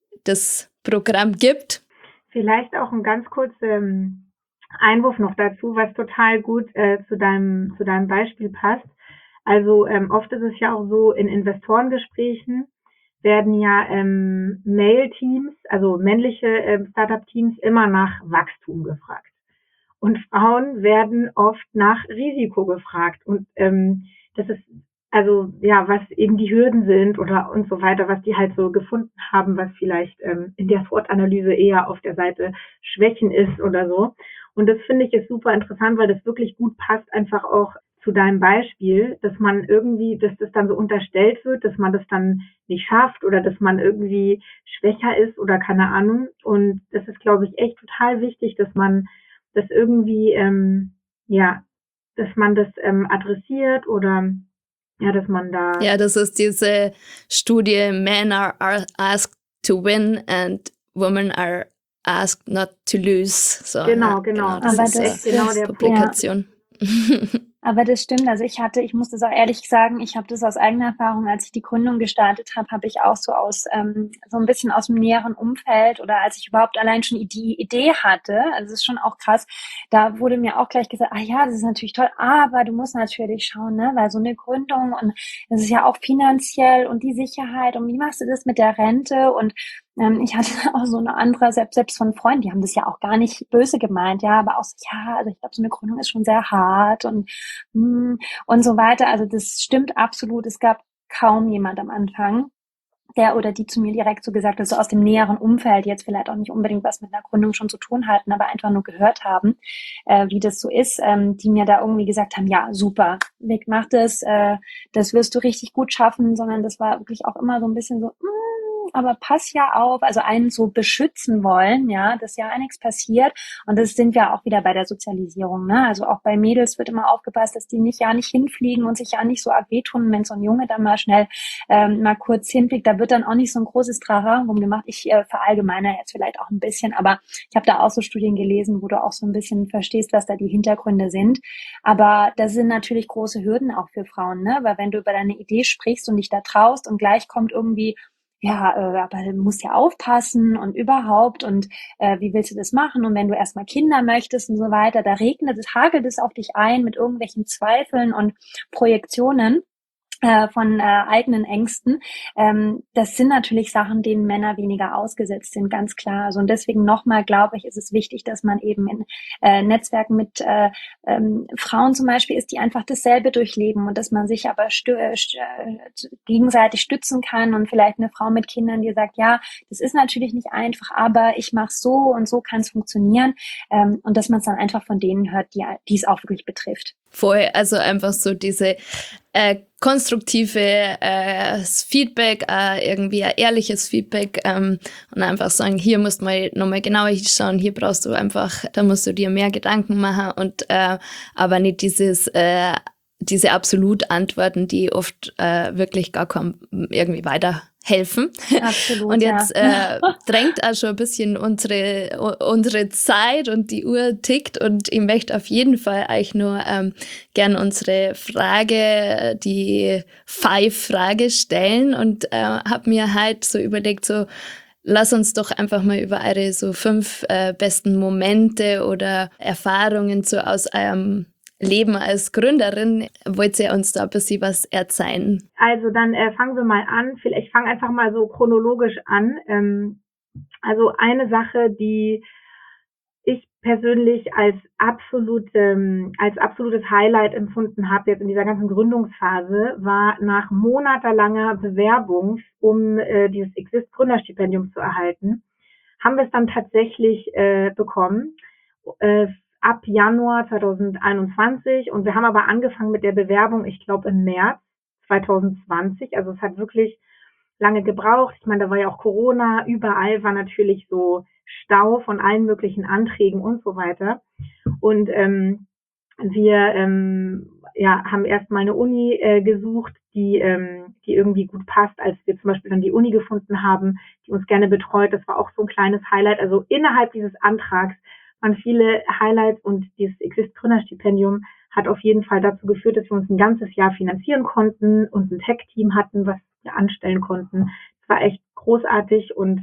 das Programm gibt.
Vielleicht auch ein ganz kurzer ähm, Einwurf noch dazu, was total gut äh, zu deinem zu deinem Beispiel passt. Also ähm, oft ist es ja auch so, in Investorengesprächen werden ja ähm, Male-Teams, also männliche ähm, Startup-Teams, immer nach Wachstum gefragt. Und Frauen werden oft nach Risiko gefragt. Und ähm, das ist also ja, was eben die Hürden sind oder und so weiter, was die halt so gefunden haben, was vielleicht ähm, in der SWOT-Analyse eher auf der Seite Schwächen ist oder so. Und das finde ich ist super interessant, weil das wirklich gut passt, einfach auch zu deinem Beispiel, dass man irgendwie, dass das dann so unterstellt wird, dass man das dann nicht schafft oder dass man irgendwie schwächer ist oder keine Ahnung. Und das ist, glaube ich, echt total wichtig, dass man das irgendwie, ähm, ja, dass man das ähm, adressiert oder ja, dass man da...
Ja, das ist diese Studie, Men are, are asked to win and women are asked not to lose. So,
genau,
ja,
genau.
Das
Aber
ist
das
äh,
genau der
Publikation.
Aber das stimmt. Also ich hatte, ich muss das auch ehrlich sagen, ich habe das aus eigener Erfahrung, als ich die Gründung gestartet habe, habe ich auch so aus ähm, so ein bisschen aus dem näheren Umfeld oder als ich überhaupt allein schon die Idee hatte, also es ist schon auch krass, da wurde mir auch gleich gesagt, ah ja, das ist natürlich toll, aber du musst natürlich schauen, ne, weil so eine Gründung und das ist ja auch finanziell und die Sicherheit und wie machst du das mit der Rente und ähm, ich hatte auch so eine andere, selbst, selbst von Freunden, die haben das ja auch gar nicht böse gemeint, ja, aber auch so, ja, also ich glaube, so eine Gründung ist schon sehr hart und und so weiter. Also das stimmt absolut. Es gab kaum jemand am Anfang, der oder die zu mir direkt so gesagt hat, so aus dem näheren Umfeld, jetzt vielleicht auch nicht unbedingt was mit einer Gründung schon zu tun hatten, aber einfach nur gehört haben, äh, wie das so ist, ähm, die mir da irgendwie gesagt haben, ja, super, Vic, mach das, äh, das wirst du richtig gut schaffen, sondern das war wirklich auch immer so ein bisschen so, mm, aber pass ja auf, also einen so beschützen wollen, ja, dass ja nichts passiert. Und das sind wir auch wieder bei der Sozialisierung, ne? Also auch bei Mädels wird immer aufgepasst, dass die nicht ja nicht hinfliegen und sich ja nicht so arg wehtun, wenn so ein Junge da mal schnell ähm, mal kurz hinfliegt. Da wird dann auch nicht so ein großes Trara rumgemacht. Ich äh, verallgemeine jetzt vielleicht auch ein bisschen, aber ich habe da auch so Studien gelesen, wo du auch so ein bisschen verstehst, was da die Hintergründe sind. Aber das sind natürlich große Hürden auch für Frauen, ne? Weil wenn du über deine Idee sprichst und dich da traust und gleich kommt irgendwie, ja, äh, aber du musst ja aufpassen und überhaupt und äh, wie willst du das machen? Und wenn du erstmal Kinder möchtest und so weiter, da regnet es, hagelt es auf dich ein mit irgendwelchen Zweifeln und Projektionen äh, von äh, eigenen Ängsten. Ähm, das sind natürlich Sachen, denen Männer weniger ausgesetzt sind, ganz klar. Also, und deswegen nochmal, glaube ich, ist es wichtig, dass man eben in äh, Netzwerken mit äh, ähm, Frauen zum Beispiel ist, die einfach dasselbe durchleben und dass man sich aber stö- äh, st- äh, gegenseitig stützen kann und vielleicht eine Frau mit Kindern, die sagt, ja, das ist natürlich nicht einfach, aber ich mache so und so kann es funktionieren, ähm, und dass man es dann einfach von denen hört, die die es auch wirklich betrifft.
Voll, also einfach so diese äh, konstruktive äh, Feedback, äh, irgendwie ein ehrliches Feedback ähm, und einfach sagen, hier musst du mal nochmal genauer hinschauen, hier brauchst du einfach, da musst du dir mehr Gedanken machen und äh, aber nicht dieses äh, diese Absolut-Antworten, die oft äh, wirklich gar kaum irgendwie weiterhelfen.
Absolut,
und jetzt
ja.
äh, drängt auch schon ein bisschen unsere, unsere Zeit und die Uhr tickt und ich möchte auf jeden Fall eigentlich nur ähm, gern unsere Frage, die Five-Frage stellen und äh, habe mir halt so überlegt, so lass uns doch einfach mal über eure so fünf äh, besten Momente oder Erfahrungen so aus eurem Leben als Gründerin. Wollt ihr uns da ein bisschen was erzählen?
Also dann äh, fangen wir mal an. Vielleicht fangen einfach mal so chronologisch an. Ähm, also eine Sache, die ich persönlich als absolut, ähm, als absolutes Highlight empfunden habe jetzt in dieser ganzen Gründungsphase, war nach monatelanger Bewerbung, um äh, dieses Exist Gründerstipendium zu erhalten, haben wir es dann tatsächlich äh, bekommen. Äh, ab Januar zwanzig einundzwanzig und wir haben aber angefangen mit der Bewerbung, ich glaube im März zwanzig zwanzig, also es hat wirklich lange gebraucht. Ich meine, da war ja auch Corona, überall war natürlich so Stau von allen möglichen Anträgen und so weiter. Und ähm, wir ähm, ja, haben erstmal eine Uni äh, gesucht, die, ähm, die irgendwie gut passt, als wir zum Beispiel dann die Uni gefunden haben, die uns gerne betreut. Das war auch so ein kleines Highlight. Also innerhalb dieses Antrags waren viele Highlights und dieses Exist Gründerstipendium hat auf jeden Fall dazu geführt, dass wir uns ein ganzes Jahr finanzieren konnten und ein Tech-Team hatten, was wir anstellen konnten. Es war echt großartig und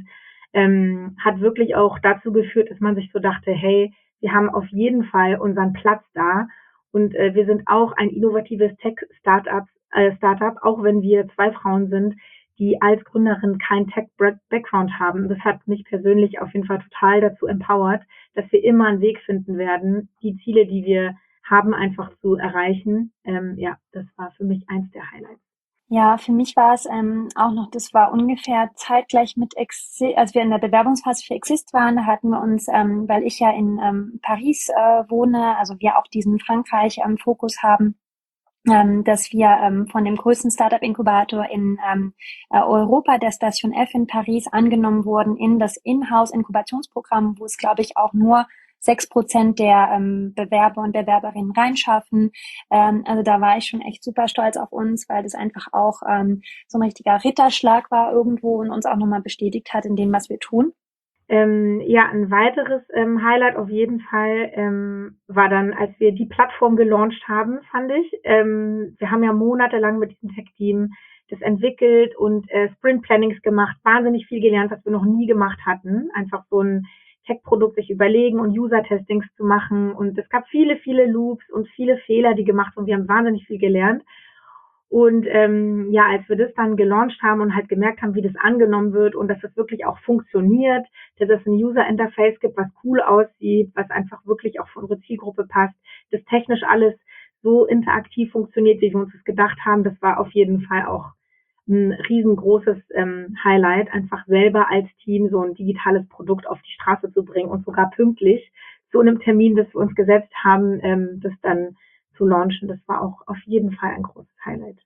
ähm, hat wirklich auch dazu geführt, dass man sich so dachte, hey, wir haben auf jeden Fall unseren Platz da und äh, wir sind auch ein innovatives Tech-Startup, äh, Startup, auch wenn wir zwei Frauen sind, die als Gründerin keinen Tech-Background haben. Das hat mich persönlich auf jeden Fall total dazu empowert, dass wir immer einen Weg finden werden, die Ziele, die wir haben, einfach zu erreichen. Ähm, ja, das war für mich eins der Highlights.
Ja, für mich war es ähm, auch noch, das war ungefähr zeitgleich mit Exist, als wir in der Bewerbungsphase für Exist waren, da hatten wir uns, ähm, weil ich ja in ähm, Paris äh, wohne, also wir auch diesen Frankreich-Fokus haben, ähm, dass wir ähm, von dem größten Startup-Inkubator in ähm, äh, Europa, der Station F in Paris, angenommen wurden in das Inhouse-Inkubationsprogramm, wo es, glaube ich, auch nur sechs Prozent der ähm, Bewerber und Bewerberinnen reinschaffen. Ähm, also da war ich schon echt super stolz auf uns, weil das einfach auch ähm, so ein richtiger Ritterschlag war irgendwo und uns auch nochmal bestätigt hat in dem, was wir tun.
Ähm, ja, ein weiteres ähm, Highlight auf jeden Fall ähm, war dann, als wir die Plattform gelauncht haben, fand ich. Ähm, wir haben ja monatelang mit diesem Tech-Team das entwickelt und äh, Sprint-Plannings gemacht, wahnsinnig viel gelernt, was wir noch nie gemacht hatten. Einfach so ein Tech-Produkt sich überlegen und User-Testings zu machen. Und es gab viele, viele Loops und viele Fehler, die gemacht wurden. Wir haben wahnsinnig viel gelernt. Und ähm, ja, als wir das dann gelauncht haben und halt gemerkt haben, wie das angenommen wird und dass das wirklich auch funktioniert, dass es ein User-Interface gibt, was cool aussieht, was einfach wirklich auch für unsere Zielgruppe passt, dass technisch alles so interaktiv funktioniert, wie wir uns das gedacht haben, das war auf jeden Fall auch ein riesengroßes ähm, Highlight, einfach selber als Team so ein digitales Produkt auf die Straße zu bringen und sogar pünktlich zu einem Termin, das wir uns gesetzt haben, ähm, das dann zu launchen. Das war auch auf jeden Fall ein großes Highlight.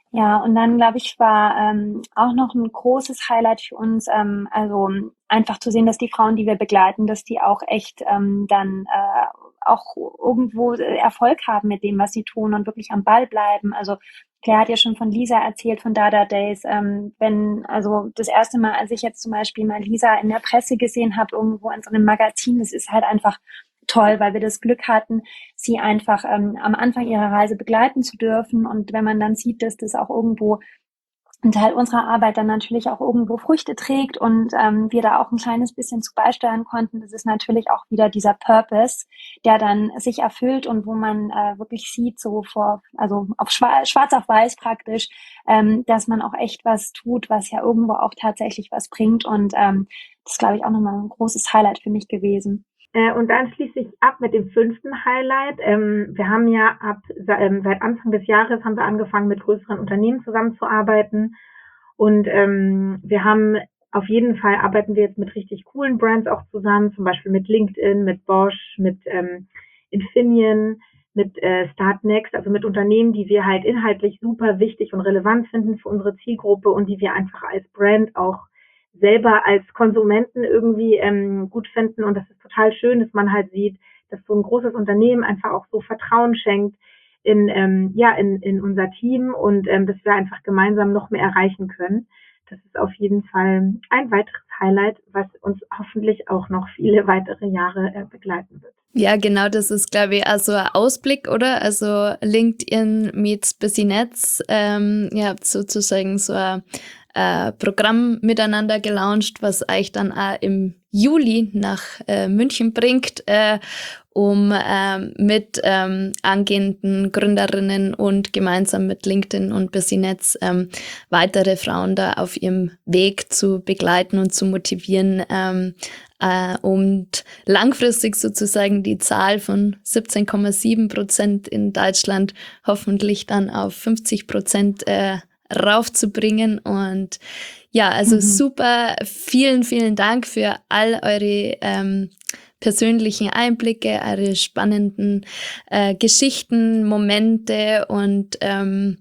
Ja, und dann, glaube ich, war ähm, auch noch ein großes Highlight für uns, ähm, also einfach zu sehen, dass die Frauen, die wir begleiten, dass die auch echt ähm, dann äh, auch irgendwo Erfolg haben mit dem, was sie tun und wirklich am Ball bleiben. Also Claire hat ja schon von Lisa erzählt, von Dada Days. Ähm, wenn, also das erste Mal, als ich jetzt zum Beispiel mal Lisa in der Presse gesehen habe, irgendwo in so einem Magazin, das ist halt einfach toll, weil wir das Glück hatten, sie einfach ähm, am Anfang ihrer Reise begleiten zu dürfen. Und wenn man dann sieht, dass das auch irgendwo ein Teil unserer Arbeit dann natürlich auch irgendwo Früchte trägt und ähm, wir da auch ein kleines bisschen zu beisteuern konnten, das ist natürlich auch wieder dieser Purpose, der dann sich erfüllt und wo man äh, wirklich sieht, so vor, also auf schwarz, schwarz auf weiß praktisch, ähm, dass man auch echt was tut, was ja irgendwo auch tatsächlich was bringt. Und ähm, das ist, glaube ich, auch nochmal ein großes Highlight für mich gewesen.
Äh, und dann schließe ich ab mit dem fünften Highlight. Ähm, wir haben ja ab ähm, seit Anfang des Jahres haben wir angefangen, mit größeren Unternehmen zusammenzuarbeiten. Und ähm, wir haben auf jeden Fall arbeiten wir jetzt mit richtig coolen Brands auch zusammen, zum Beispiel mit LinkedIn, mit Bosch, mit ähm, Infineon, mit äh, Startnext, also mit Unternehmen, die wir halt inhaltlich super wichtig und relevant finden für unsere Zielgruppe und die wir einfach als Brand auch selber als Konsumenten irgendwie ähm, gut finden. Und das ist total schön, dass man halt sieht, dass so ein großes Unternehmen einfach auch so Vertrauen schenkt in ähm, ja in in unser Team und ähm, dass wir einfach gemeinsam noch mehr erreichen können. Das ist auf jeden Fall ein weiteres Highlight, was uns hoffentlich auch noch viele weitere Jahre äh, begleiten wird.
Ja, genau, das ist, glaube ich, auch so ein Ausblick, oder? Also LinkedIn meets Business. Ähm, ihr habt sozusagen so ein äh, Programm miteinander gelauncht, was euch dann auch im Juli nach äh, München bringt, äh, um ähm, mit ähm, angehenden Gründerinnen und gemeinsam mit LinkedIn und Business ähm, weitere Frauen da auf ihrem Weg zu begleiten und zu motivieren, ähm, äh, und langfristig sozusagen die Zahl von siebzehn Komma sieben Prozent in Deutschland hoffentlich dann auf fünfzig Prozent äh, raufzubringen. Und ja, also mhm. super, vielen, vielen Dank für all eure ähm, persönlichen Einblicke, eure spannenden äh, Geschichten, Momente und ähm,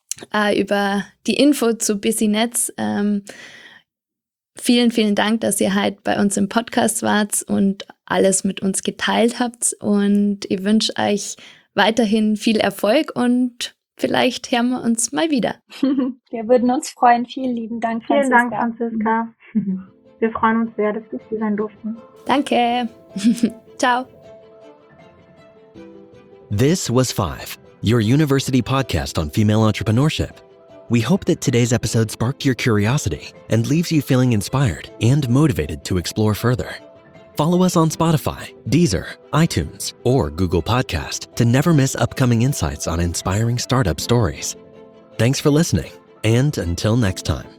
äh, über die Info zu Business. Ähm, vielen, vielen Dank, dass ihr heute bei uns im Podcast wart und alles mit uns geteilt habt. Und ich wünsche euch weiterhin viel Erfolg und vielleicht hören wir uns mal wieder.
Wir würden uns freuen. Vielen lieben Dank,
Franziska. Vielen Dank,
Franziska.
Wir freuen uns sehr, dass wir hier sein durften.
Danke. Ciao.
This was Five, your university podcast on female entrepreneurship. We hope that today's episode sparked your curiosity and leaves you feeling inspired and motivated to explore further. Follow us on Spotify, Deezer, iTunes, or Google Podcast to never miss upcoming insights on inspiring startup stories. Thanks for listening, and until next time.